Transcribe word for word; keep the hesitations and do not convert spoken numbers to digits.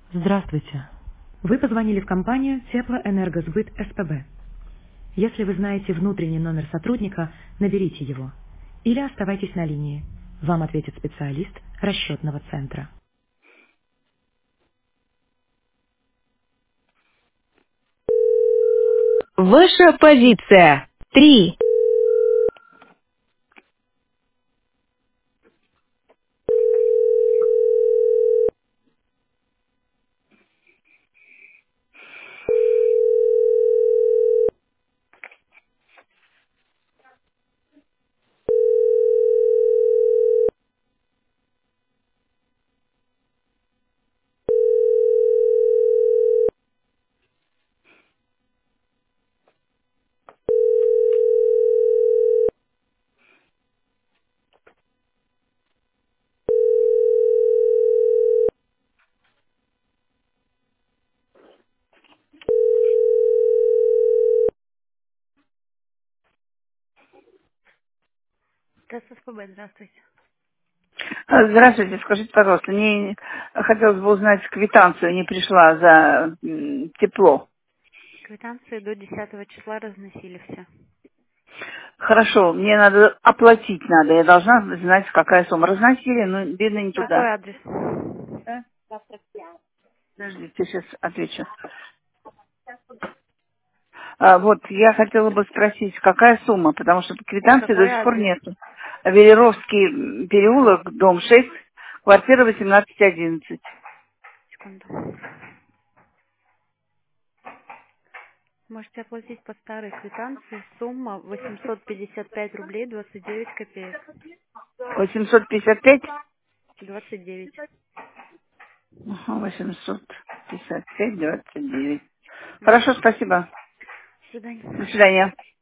Здравствуйте. Вы позвонили в компанию Теплоэнергосбыт СПБ. Если вы знаете внутренний номер сотрудника, наберите его. Или оставайтесь на линии. Вам ответит специалист расчетного центра. Ваша позиция. Три. СПБ, здравствуйте. А, Здравствуйте, скажите, пожалуйста, мне хотелось бы узнать квитанцию, не пришла за м, тепло. Квитанции до десятого числа разносили все. Хорошо, мне надо оплатить надо, я должна знать, какая сумма. Разносили, но видно не Какой туда. адрес? Да? Подождите, сейчас отвечу. А, вот, я хотела бы спросить, какая сумма, потому что квитанции до Какой сих пор адрес? нету. Велеровский переулок, дом шесть, квартира восемнадцать одиннадцать. Секунду. Можете оплатить по старой квитанции. Сумма восемьсот пятьдесят пять рублей двадцать девять копеек. восемьсот пятьдесят пять? двадцать девять. Ага, восемьсот пятьдесят пять двадцать девять. Угу. Хорошо, спасибо. До свидания. До свидания.